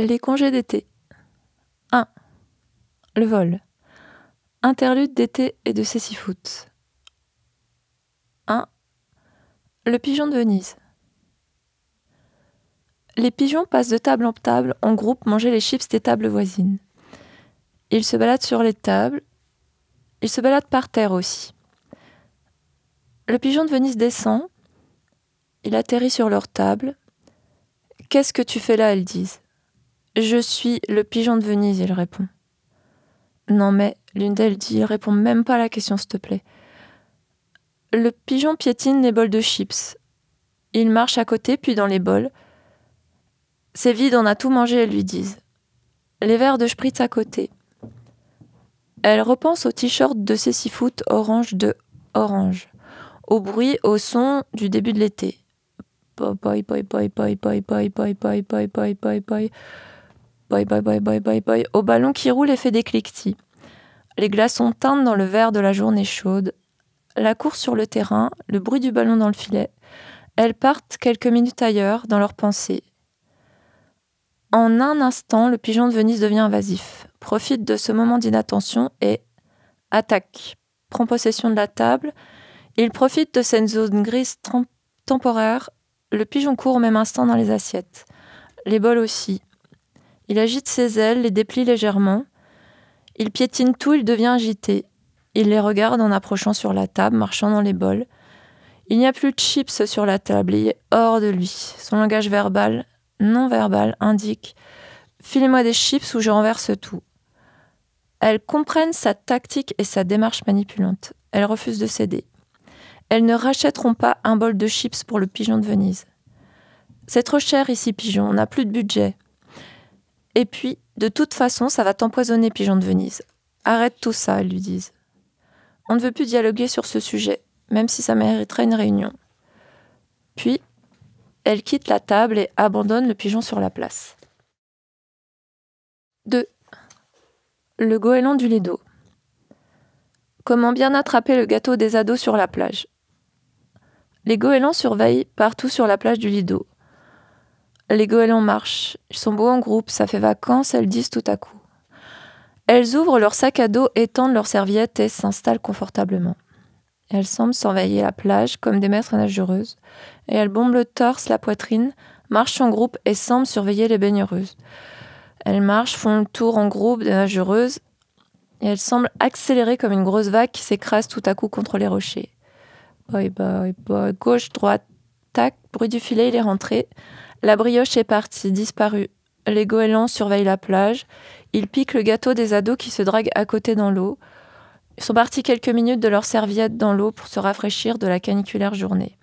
Les congés d'été. 1. Le vol. Interlude d'été et de cécifoot. 1. Le pigeon de Venise. Les pigeons passent de table en table en groupe manger les chips des tables voisines. Ils se baladent sur les tables. Ils se baladent par terre aussi. Le pigeon de Venise descend. Il atterrit sur leur table. « Qu'est-ce que tu fais là ?» elles disent. « Je suis le pigeon de Venise », il répond. « Non mais, l'une d'elles dit, réponds même pas à la question s'il te plaît. » Le pigeon piétine les bols de chips. Il marche à côté puis dans les bols. « C'est vide, on a tout mangé », elles lui disent. Les verres de spritz à côté. Elle repense au t-shirt de cécifoot orange de orange, au bruit, au son du début de l'été. Boy boy boy boy boy boy boy boy boy boy boy boy boy boy boy boy boy boy boy au ballon qui roule et fait des cliquetis. Les glaçons teintent dans le verre de la journée chaude. La course sur le terrain, le bruit du ballon dans le filet. Elles partent quelques minutes ailleurs dans leurs pensées. En un instant, le pigeon de Venise devient invasif, profite de ce moment d'inattention et attaque, prend possession de la table. Il profite de cette zone grise temporaire. Le pigeon court au même instant dans les assiettes. Les bols aussi. Il agite ses ailes, les déplie légèrement. Il piétine tout, il devient agité. Il les regarde en approchant sur la table, marchant dans les bols. Il n'y a plus de chips sur la table, il est hors de lui. Son langage verbal, non verbal, indique « Filez-moi des chips ou je renverse tout ». Elles comprennent sa tactique et sa démarche manipulante. Elles refusent de céder. Elles ne rachèteront pas un bol de chips pour le pigeon de Venise. C'est trop cher ici, pigeon, on n'a plus de budget. Et puis, de toute façon, ça va t'empoisonner, pigeon de Venise. Arrête tout ça, elles lui disent. On ne veut plus dialoguer sur ce sujet, même si ça mériterait une réunion. Puis, elle quitte la table et abandonne le pigeon sur la place. 2. Le goéland du Lido. Comment bien attraper le gâteau des ados sur la plage. Les goélands surveillent partout sur la plage du Lido. Les goélands marchent, ils sont beaux en groupe, ça fait vacances, elles disent tout à coup. Elles ouvrent leur sac à dos, étendent leurs serviettes et s'installent confortablement. Elles semblent surveiller la plage comme des maîtres nageuses, et elles bombent le torse, la poitrine, marchent en groupe et semblent surveiller les baigneuses. Elles marchent, font le tour en groupe des nageuses, et elles semblent accélérer comme une grosse vague qui s'écrase tout à coup contre les rochers. Boy, boy, boy, gauche, droite, tac, bruit du filet, il est rentré. La brioche est partie, disparue. Les goélands surveillent la plage. Ils piquent le gâteau des ados qui se draguent à côté dans l'eau. Ils sont partis quelques minutes de leur serviette dans l'eau pour se rafraîchir de la caniculaire journée.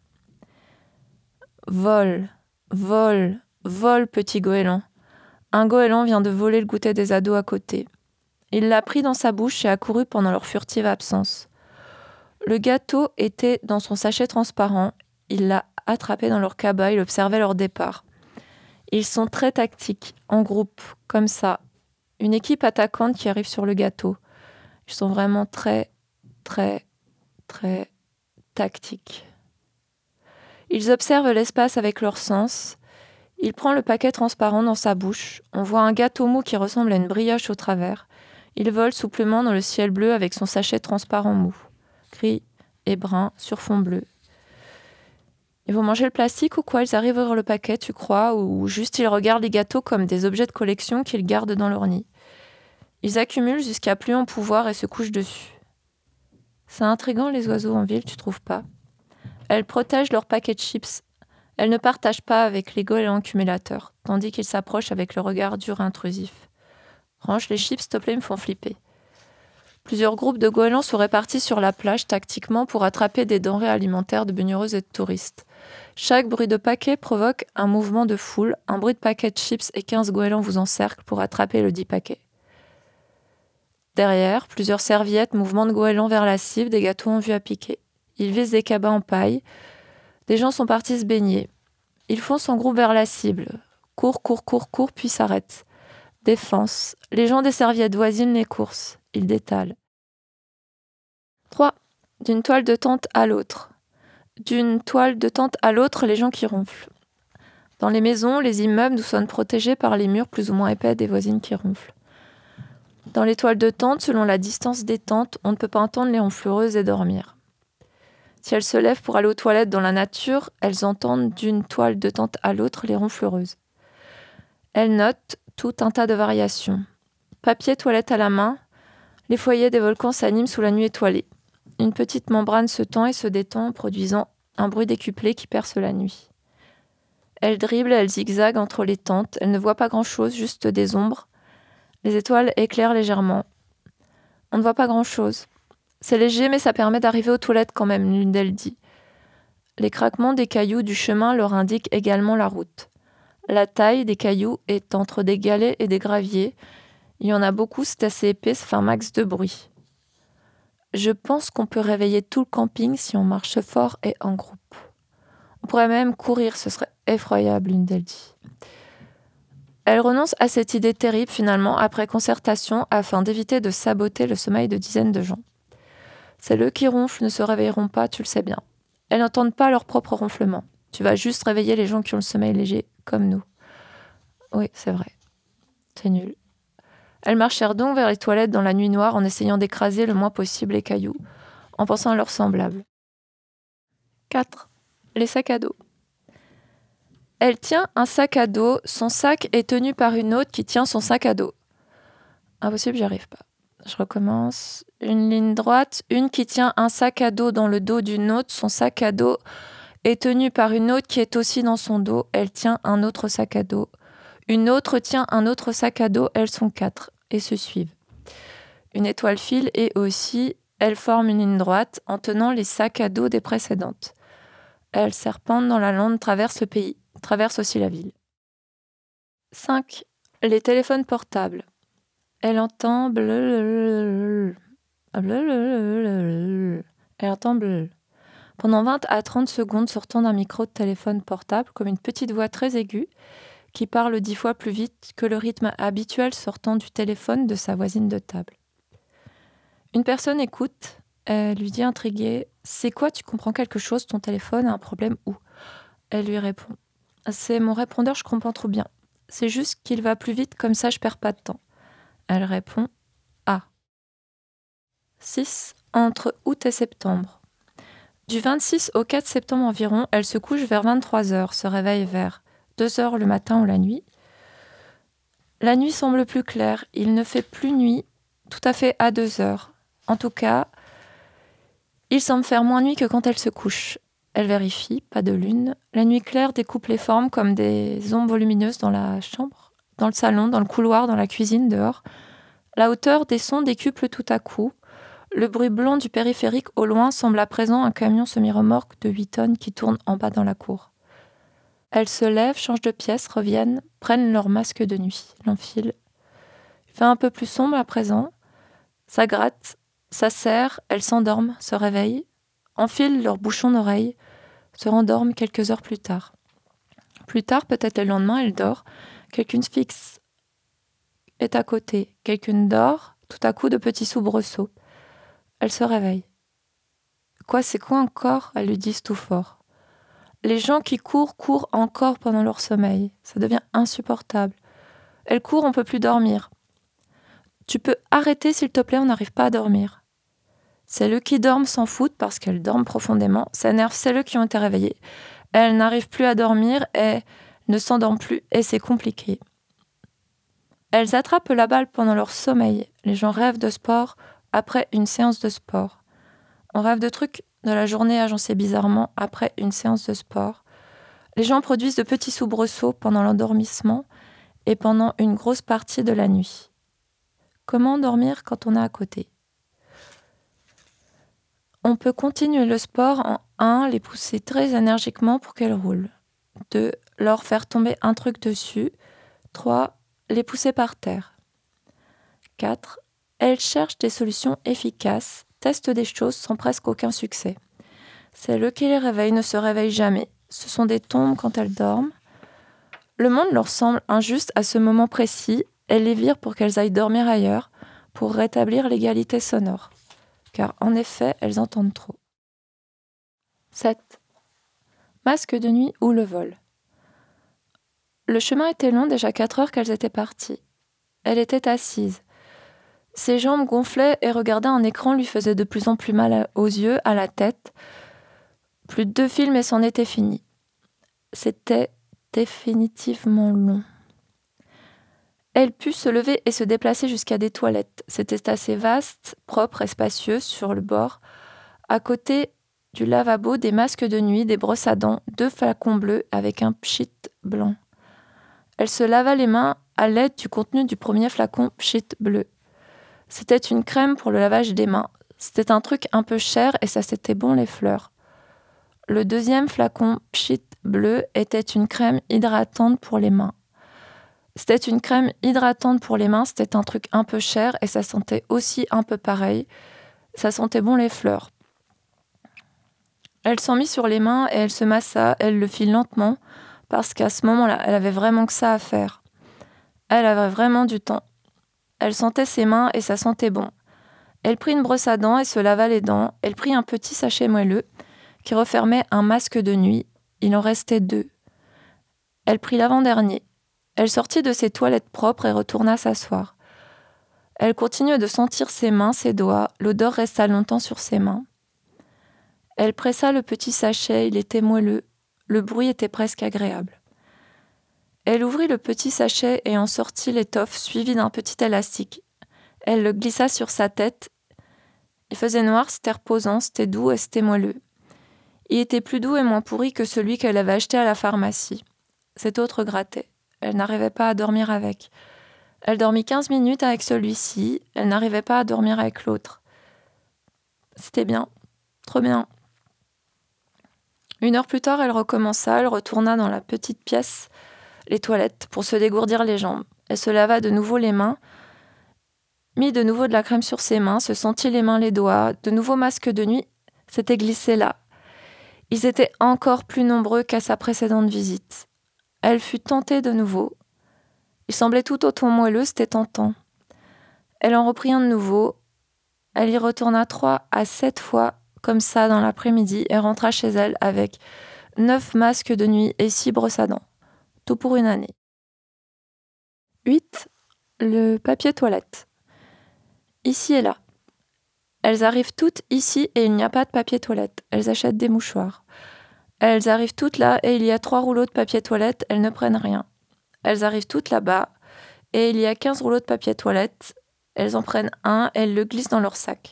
Vole, vole, vole, petit goéland. Un goéland vient de voler le goûter des ados à côté. Il l'a pris dans sa bouche et a couru pendant leur furtive absence. Le gâteau était dans son sachet transparent. Il l'a attrapé dans leur cabas, il observait leur départ. Ils sont très tactiques, en groupe, comme ça. Une équipe attaquante qui arrive sur le gâteau. Ils sont vraiment très, très, très tactiques. Ils observent l'espace avec leurs sens. Il prend le paquet transparent dans sa bouche. On voit un gâteau mou qui ressemble à une brioche au travers. Il vole souplement dans le ciel bleu avec son sachet transparent mou. Gris et brun sur fond bleu. Ils vont manger le plastique ou quoi? Ils arrivent à ouvrir le paquet, tu crois? Ou juste ils regardent les gâteaux comme des objets de collection qu'ils gardent dans leur nid. Ils accumulent jusqu'à plus en pouvoir et se couchent dessus. C'est intriguant les oiseaux en ville, tu trouves pas? Elles protègent leur paquet de chips. Elles ne partagent pas avec les goélands accumulateurs, tandis qu'ils s'approchent avec le regard dur et intrusif. Range les chips, s'il te plaît, ils me font flipper. Plusieurs groupes de goélands sont répartis sur la plage tactiquement pour attraper des denrées alimentaires de baigneuses et de touristes. Chaque bruit de paquet provoque un mouvement de foule, un bruit de paquet de chips et 15 goélands vous encerclent pour attraper le dit paquet. Derrière, plusieurs serviettes, mouvements de goélands vers la cible, des gâteaux en vue à piquer. Ils visent des cabas en paille. Des gens sont partis se baigner. Ils foncent en groupe vers la cible. Courent, courent, courent, courent, puis s'arrêtent. Défense. Les gens des serviettes voisines les coursent. Ils détalent. 3. D'une toile de tente à l'autre. D'une toile de tente à l'autre, les gens qui ronflent. Dans les maisons, les immeubles, nous sommes protégés par les murs plus ou moins épais des voisines qui ronflent. Dans les toiles de tente, selon la distance des tentes, on ne peut pas entendre les ronfleuses et dormir. Si elles se lèvent pour aller aux toilettes dans la nature, elles entendent d'une toile de tente à l'autre les ronfleureuses. Elles notent tout un tas de variations. Papier toilette à la main, les foyers des volcans s'animent sous la nuit étoilée. Une petite membrane se tend et se détend, produisant un bruit décuplé qui perce la nuit. Elles dribblent, elles zigzaguent entre les tentes, elles ne voient pas grand-chose, juste des ombres. Les étoiles éclairent légèrement. On ne voit pas grand-chose. C'est léger, mais ça permet d'arriver aux toilettes quand même, l'une d'elles dit. Les craquements des cailloux du chemin leur indiquent également la route. La taille des cailloux est entre des galets et des graviers. Il y en a beaucoup, c'est assez épais, ça fait un max de bruit. Je pense qu'on peut réveiller tout le camping si on marche fort et en groupe. On pourrait même courir, ce serait effroyable, l'une d'elles dit. Elle renonce à cette idée terrible finalement après concertation afin d'éviter de saboter le sommeil de dizaines de gens. Celles qui ronflent ne se réveilleront pas, tu le sais bien. Elles n'entendent pas leur propre ronflement. Tu vas juste réveiller les gens qui ont le sommeil léger, comme nous. Oui, c'est vrai. C'est nul. Elles marchèrent donc vers les toilettes dans la nuit noire en essayant d'écraser le moins possible les cailloux, en pensant à leurs semblables. 4. Les sacs à dos. Elle tient un sac à dos, son sac est tenu par une autre qui tient son sac à dos. Impossible, j'y arrive pas. Je recommence. Une ligne droite, une qui tient un sac à dos dans le dos d'une autre, son sac à dos est tenu par une autre qui est aussi dans son dos, elle tient un autre sac à dos. Une autre tient un autre sac à dos, elles sont 4 et se suivent. Une étoile file et aussi, elles forment une ligne droite en tenant les sacs à dos des précédentes. Elles serpentent dans la lande, traversent le pays, traversent aussi la ville. 5. Les téléphones portables. Elle entend bleu. Elle entend bleu. Pendant 20 à 30 secondes sortant d'un micro de téléphone portable comme une petite voix très aiguë qui parle 10 fois plus vite que le rythme habituel sortant du téléphone de sa voisine de table. Une personne écoute, elle lui dit intriguée « C'est quoi, tu comprends quelque chose, ton téléphone a un problème où ?» Elle lui répond « C'est mon répondeur, je comprends trop bien. C'est juste qu'il va plus vite, comme ça je perds pas de temps. » Elle répond « Ah ». 6. Entre août et septembre. Du 26 au 4 septembre environ, elle se couche vers 23h, se réveille vers 2h le matin ou la nuit. La nuit semble plus claire, il ne fait plus nuit tout à fait à 2h. En tout cas, il semble faire moins nuit que quand elle se couche. Elle vérifie, pas de lune. La nuit claire découpe les formes comme des ombres volumineuses dans la chambre, dans le salon, dans le couloir, dans la cuisine, dehors. La hauteur des sons décuple tout à coup. Le bruit blanc du périphérique au loin semble à présent un camion semi-remorque de 8 tonnes qui tourne en bas dans la cour. Elles se lèvent, changent de pièce, reviennent, prennent leur masque de nuit, l'enfilent. Il fait un peu plus sombre à présent. Ça gratte, ça serre, elles s'endorment, se réveillent, enfilent leur bouchon d'oreille, se rendorment quelques heures plus tard. Plus tard, peut-être le lendemain, elle dort. Quelqu'une fixe est à côté. Quelqu'une dort, tout à coup de petits soubresauts. Elle se réveille. Quoi, c'est quoi encore ? Elles lui disent tout fort. Les gens qui courent encore pendant leur sommeil. Ça devient insupportable. Elle court, on peut plus dormir. Tu peux arrêter s'il te plaît, on n'arrive pas à dormir. Celles qui dorment s'en foutent parce qu'elles dorment profondément. Ça énerve celles qui ont été réveillées. Elles n'arrivent plus à dormir et ne s'endorment plus et c'est compliqué. Elles attrapent la balle pendant leur sommeil. Les gens rêvent de sport après une séance de sport. On rêve de trucs de la journée agencés bizarrement après une séance de sport. Les gens produisent de petits soubresauts pendant l'endormissement et pendant une grosse partie de la nuit. Comment dormir quand on est à côté ? On peut continuer le sport en 1, les pousser très énergiquement pour qu'elles roulent. 2, leur faire tomber un truc dessus. 3, les pousser par terre. 4, elles cherchent des solutions efficaces, testent des choses sans presque aucun succès. Celles qui les réveillent ne se réveillent jamais. Ce sont des tombes quand elles dorment. Le monde leur semble injuste à ce moment précis. Elles les virent pour qu'elles aillent dormir ailleurs, pour rétablir l'égalité sonore. Car en effet, elles entendent trop. 7. Masque de nuit ou le vol. Le chemin était long, déjà 4 heures qu'elles étaient parties. Elle était assise. Ses jambes gonflaient et regarder un écran lui faisait de plus en plus mal aux yeux, à la tête. Plus de 2 films et c'en était fini. C'était définitivement long. Elle put se lever et se déplacer jusqu'à des toilettes. C'était assez vaste, propre et spacieux sur le bord. À côté du lavabo, des masques de nuit, des brosses à dents, 2 flacons bleus avec un pchit blanc. Elle se lava les mains à l'aide du contenu du premier flacon pchit bleu. C'était une crème pour le lavage des mains. C'était un truc un peu cher et ça sentait bon les fleurs. Le deuxième flacon pchit bleu était une crème hydratante pour les mains. C'était une crème hydratante pour les mains, c'était un truc un peu cher et ça sentait aussi un peu pareil. Ça sentait bon les fleurs. Elle s'en mit sur les mains et elle se massa, elle le fit lentement parce qu'à ce moment-là, elle avait vraiment que ça à faire. Elle avait vraiment du temps. Elle sentait ses mains et ça sentait bon. Elle prit une brosse à dents et se lava les dents. Elle prit un petit sachet moelleux qui refermait un masque de nuit. Il en restait 2. Elle prit l'avant-dernier. Elle sortit de ses toilettes propres et retourna s'asseoir. Elle continuait de sentir ses mains, ses doigts. L'odeur resta longtemps sur ses mains. Elle pressa le petit sachet, il était moelleux. Le bruit était presque agréable. Elle ouvrit le petit sachet et en sortit l'étoffe suivie d'un petit élastique. Elle le glissa sur sa tête. Il faisait noir, c'était reposant, c'était doux et c'était moelleux. Il était plus doux et moins pourri que celui qu'elle avait acheté à la pharmacie. Cet autre grattait. Elle n'arrivait pas à dormir avec. Elle dormit 15 minutes avec celui-ci. Elle n'arrivait pas à dormir avec l'autre. C'était bien. Trop bien. 1 heure plus tard, elle recommença. Elle retourna dans la petite pièce, les toilettes, pour se dégourdir les jambes. Elle se lava de nouveau les mains, mit de nouveau de la crème sur ses mains, se sentit les mains, les doigts. De nouveaux masques de nuit s'étaient glissés là. Ils étaient encore plus nombreux qu'à sa précédente visite. Elle fut tentée de nouveau. Il semblait tout autant moelleux, c'était tentant. Elle en reprit un de nouveau. Elle y retourna 3 à 7 fois, comme ça, dans l'après-midi, et rentra chez elle avec 9 masques de nuit et 6 brosses à dents. Tout pour une année. 8. Le papier toilette. Ici et là. Elles arrivent toutes ici et il n'y a pas de papier toilette. Elles achètent des mouchoirs. Elles arrivent toutes là et il y a 3 rouleaux de papier toilette, elles ne prennent rien. Elles arrivent toutes là-bas et il y a 15 rouleaux de papier toilette. Elles en prennent un et elles le glissent dans leur sac.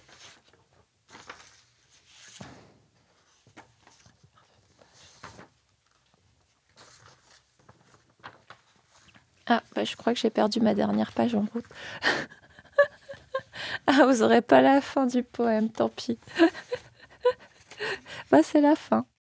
Ah, je crois que j'ai perdu ma dernière page en route. Ah, vous n'aurez pas la fin du poème, tant pis. C'est la fin.